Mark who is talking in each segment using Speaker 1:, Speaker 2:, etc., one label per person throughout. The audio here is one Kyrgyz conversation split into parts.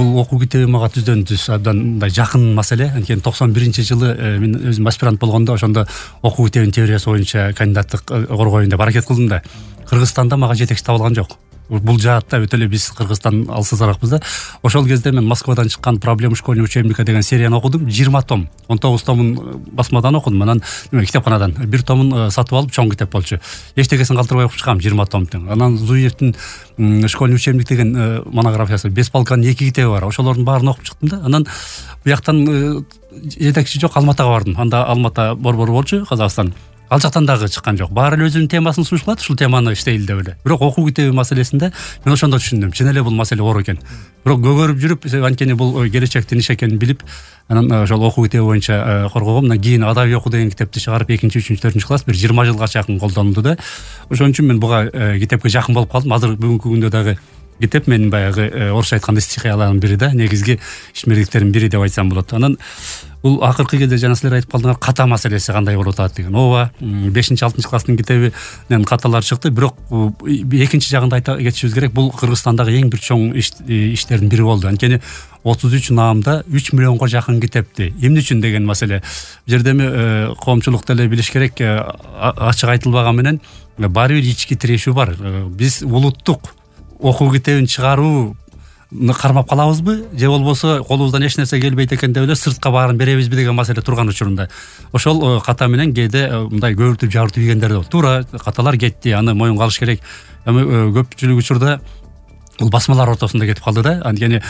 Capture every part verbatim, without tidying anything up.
Speaker 1: бул окуу китеби мага түздөн түз абдан мындай жакын маселе. Анткени токсон биринчи жылы мен өзүм аспирант болгондо ошондо окуу китебинин теориясы боюнча кандидаттык коргоюн деп аракет кылдым да. Кыргызстанда мага жетекчи табылган жок. Бул жаатта өтө эле биз Кыргызстан алсызаракпыз да. Ошол кезде мен Москвадан чыккан «Проблемы школьного учебника» деген серияны окудум. жыйырма том. он тогуз томун басмадан окудум. Анан китепканадан бир томун сатып алып, чоң китеп болчу. Эчтекесин калтырбай окуп чыккам жыйырма томдун. Анан Зуевдин «Школьный учебник» деген монографиясы, бес полканын эки китеби бар. Ошолордун баарын окуп чыктым да. Анан бияктан жетекчи жок, Алматага бардым. Анда Алмата борбору болчу, Казакстан. Ал жактан дагы чыккан жок. Баары эле өзүнүн темасын сунуш кылат, ушул теманы иштейли деп эле. Бирок окуу китеби маселесинде мен ошондо түшүндүм. Чын эле бул маселе оор экен. Бирок көгөрүп жүрүп, анткени бул келечектин иши экенин билип, анан ошол окуу китеби боюнча коргогом. Мына кийин «Адабий окуу» деген китепти чыгарып, экинчи, үчүнчү, төртүнчү класс бир жыйырма жылга чакын колдонулду да. Ошон үчүн мен буга китепке жакын болуп калдым. Азыр бүгүнкү күндө дагы китеп менин баягы орусча айтканда стихияларынын бири да, негизги ишмердиктердин бири деп айтсам болот. Анан бул акыркы кезде жана силер айтып калдыңар, ката маселеси кандай болуп атат деген. Ооба, бешинчи, алтынчы класстын китебинен каталар чыкты, бирок экинчи жагында айта кетишибиз керек, бул Кыргызстандагы эң бир чоң иштердин бири болду. Анткени отуз үч наамда үч миллионго жакын китепти эмне үчүн деген маселе. Бул жерде эми коомчулук деле билиш керек, ачык айтылбаган менен баары бир ички тирешүү бар. Биз улуттук окуу китебин чыгаруу кармап калабызбы, же болбосо колубуздан эч нерсе келбейт экен деп эле сыртка баарын беребизби деген маселе турган учурунда. Ошол ката менен кээде мындай көбүртүп жабыртып ийгендер болот. Туура, каталар кетти, аны моюнга алыш керек. Эми көпчүлүк учурда бул басмалар ортосунда кетип калды да. Анткени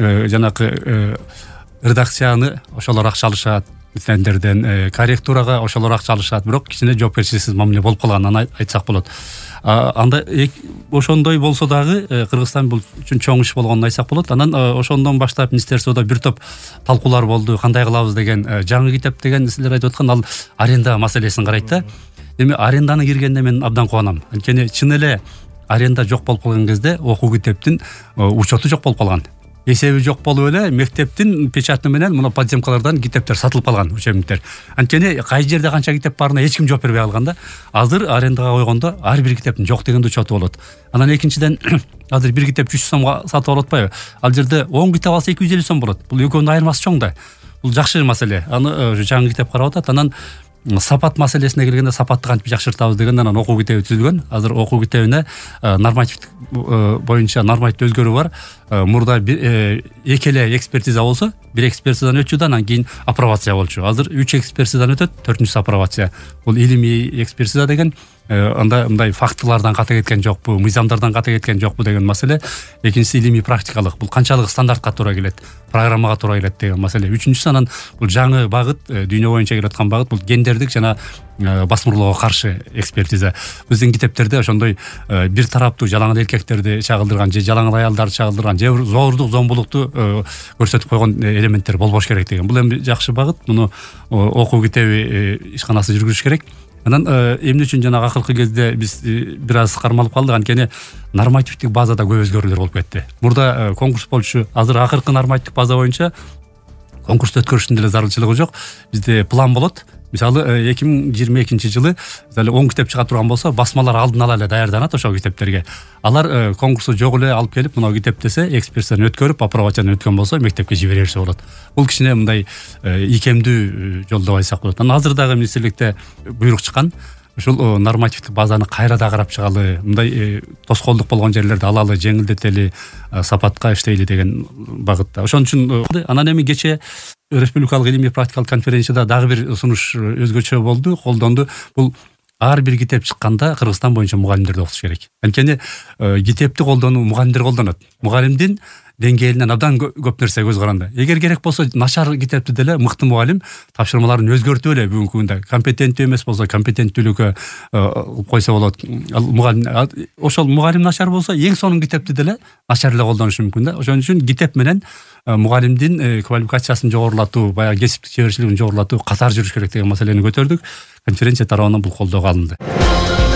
Speaker 1: жанакы редакцияны ошолор акча алышат, тендерден, корректурага ошолор акча алышат, бирок кичине жоопкерчиликсиз мамиле болуп калганын айтсак болот. Анда ошондой болсо дагы Кыргызстан бул үчүн чоң иш болгонун айтсак болот. Анан ошондон баштап министерстводо бир топ талкуулар болду. Кандай кылабыз деген, жаңы китеп деген силер айтып аткан ал аренда маселесин карайт да. Эми аренданы киргенде мен абдан кубанам. Анткени чын эле аренда жок болуп калган кезде окуу китептин учету жок болуп калган. Эсеби жок болуп эле мектептин печаты менен мына подземкалардан китептер сатылып калган, учебниктер. Анткени кай жерде канча китеп барына эч ким жооп бербей калган да. Азыр арендага койгондо ар бир китептин жок дегенде учету болот. Анан экинчиден азыр бир китеп жүз сомго сатып алып атпайбы? Ал жерде он китеп алса эки жүз элүү сом болот. Бул экөөнүн айырмасы чоң да. Бул жакшы маселе. Аны жаңы китеп карап атат. Анан сапат маселесине келгенде сапатты кантип жакшыртабыз дегенде анан окуу китеби түзүлгөн. Азыр окуу китебине нормативдик боюнча норматив өзгөрүү бар. Мурда эки эле экспертиза болсо, бир экспертизадан өтчү да, анан кийин апробация болчу. Азыр үч экспертизадан өтөт, төртүнчүсү апробация. Бул илимий экспертиза деген, анда мындай фактылардан ката кеткен жокпу, мыйзамдардан ката кеткен жокпу деген маселе. Экинчиси илимий практикалык. Бул канчалык стандартка туура келет, программага туура келет деген маселе. Үчүнчүсү анан бул жаңы багыт, дүйнө боюнча келе аткан багыт, бул гендердик жана басмырлоого каршы экспертиза. Биздин китептерде ошондой бир тараптуу жалаң эркектерди чагылдырган же жалаң аялдарды чагылдырган же зордук, зомбулукту көрсөтүп койгон элементтер болбош керек деген. Бул эми жакшы багыт. Муну окуу китеби ишканасы жүргүзүш керек. Анан эмне үчүн жанагы акыркы кезде биз бир аз кармалып калдык, анткени нормативдик базада көп өзгөрүүлөр болуп кетти. Мурда конкурс болчу. Азыр акыркы нормативдик база боюнча конкурсту өткөрүштүн деле зарылчылыгы жок. Бизде план болот. Мисалы эки миң жыйырма экинчи жылы эле он китеп чыга турган болсо, басмалар алдын ала эле даярданат ошол китептерге. Алар конкурсту жок эле алып келип, мына китеп десе, экспертизадан өткөрүп, апробациядан өткөн болсо, мектепке жиберерсе болот. Бул кичине мындай ийкемдүү жол деп айтсак болот. Анан азыр дагы министрликте буйрук чыккан. Ушул нормативдик базаны кайрада карап чыгалы, мындай тоскоолдук болгон жерлерди алалы, жеңилдетели, сапатка иштейли деген багытта. Ошон үчүн анан эми кече республикалык илимий практикалык конференцияда дагы бир сунуш өзгөчө болду, колдонду. Бул ар бир китеп чыкканда Кыргызстан боюнча мугалимдерди окутуш керек. Анткени китепти колдонуу мугалимдер колдонот. Мугалимдин деңгээлинен абдан көп нерсе көз каранды. Эгер керек болсо начар китепти деле мыкты мугалим тапшырмаларын өзгөртүп эле бүгүнкү күндө компетенттүү эмес болсо компетенттүүлүккө койсо болот. Мугалим ошол мугалим начар болсо эң сонун китепти деле начар эле колдонушу мүмкүн да. Ошон үчүн китеп менен мугалимдин квалификациясын жогорулатуу, баягы кесиптик чеберчилигин жогорулатуу катар жүрүш керек деген маселени көтөрдүк. Конференция тарабынан бул колдоого алынды.